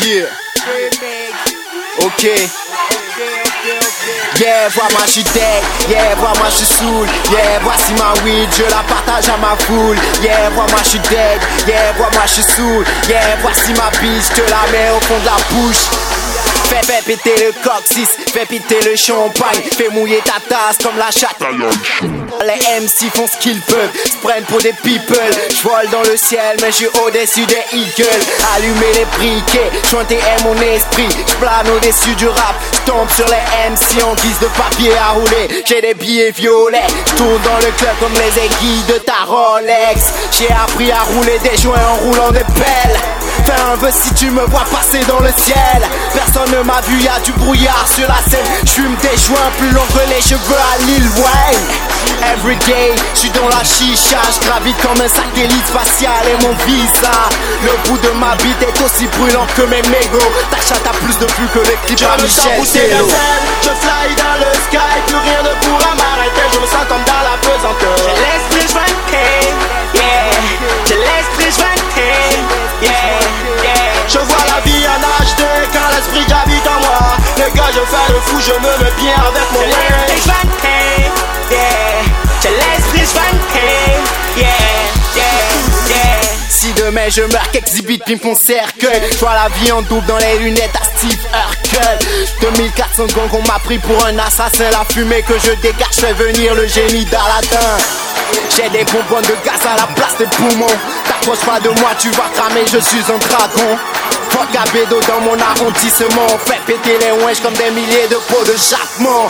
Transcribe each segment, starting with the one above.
Yeah. Ok. Yeah, vois-moi je suis dead, yeah, vois-moi je suis saoul. Yeah, voici ma weed, je la partage à ma foule. Yeah, vois-moi je suis dead, yeah, vois-moi je suis saoul. Yeah, voici ma biche, je te la mets au fond de la bouche. Fais péter le coccyx, fais péter le champagne. Fais mouiller ta tasse comme la chatte. Les MC font ce qu'ils peuvent, se prennent pour des people. J'vole dans le ciel mais j'suis au-dessus des eagles. Allumer les briquets, chanter est mon esprit. J'plane au-dessus du rap, j'tombe sur les MC en guise de papier à rouler. J'ai des billets violets, j'tourne dans le club comme les aiguilles de ta Rolex. J'ai appris à rouler des joints en roulant des pelles. Fais un vœu si tu me vois passer dans le ciel. Personne ne m'a vu, y'a du brouillard sur la scène. J'fume des joints plus longs que les cheveux à Lil Wayne. Everyday, j'suis dans la chicha. J'gravite comme un satellite spatial et mon visa. Le bout de ma bite est aussi brûlant que mes mégots. Ta chatte a plus de flux que les clips à Michel Tello. Je fly dans le sky, plus rien ne pourra m'arrêter. Je me sens comme dans la pesanteur. J'ai l'esprit j'vanqué, yeah. J'ai l'esprit j'vanqué, yeah, yeah. Je vois la vie en HD quand l'esprit habite en moi. Les gars, je fais le fou, je me mets bien avec mon J'ai l'esprit j'vanqué, yeah. J'ai l'esprit j'vanqué, yeah, yeah, yeah. Si demain je meurs qu'exhibit pimpe mon cercueil. J'vois la vie en double dans les lunettes à Steve Urkel. 2400 gangs qu'on m'a pris pour un assassin. La fumée que je dégage fait venir le génie d'Aladin. J'ai des bonbons de gaz à la place des poumons. T'approches pas de moi, tu vas cramer, je suis un dragon. Fuck à bédo dans mon arrondissement. On fait péter les ouinges comme des milliers de pots de jappement.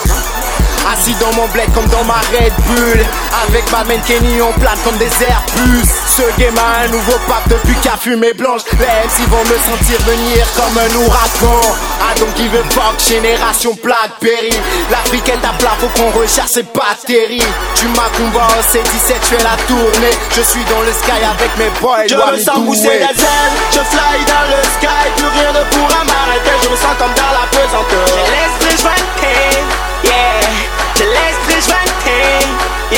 Assis dans mon bled comme dans ma Red Bull. Avec ma main Kenny on plane comme des Airbus. Ce game a un nouveau pape depuis qu'a fumé blanche. Les MC vont me sentir venir comme un ouragan. I don't give a fuck, génération Blackberry. L'Afrique est à plat, faut qu'on recherche ses batteries. Tu m'as combat, c'est 17, je fais la tournée. Je suis dans le sky avec mes boys. Je me sens pousser des ailes, je fly dans le sky. Plus rien ne pourra m'arrêter, je me sens comme dans la pesanteur. J'ai l'esprit j'vanqué, yeah. J'ai l'esprit j'vanqué, yeah,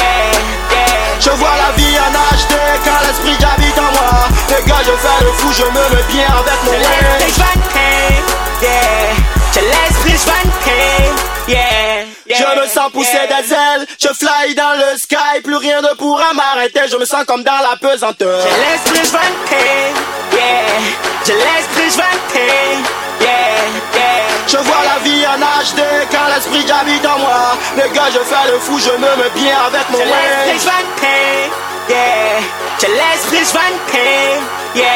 yeah. Je vois la vie en HD quand l'esprit habite en moi. Les gars, je fais le fou, je me mets bien avec mon J'ai l'esprit j'vanqué, yeah. J'ai l'esprit j'vanqué, yeah, yeah. Je me sens pousser des ailes, je fly dans le sky. Plus rien ne pourra m'arrêter, je me sens comme dans la pesanteur. J'ai l'esprit j'vanqué, yeah. J'ai l'esprit j'vanqué, yeah, yeah. Je vois la vie en HD quand l'esprit habite en moi. Les gars, je fais le fou, je me mets bien avec mon J'ai l'esprit j'vanqué, yeah. J'ai l'esprit j'vanqué, yeah.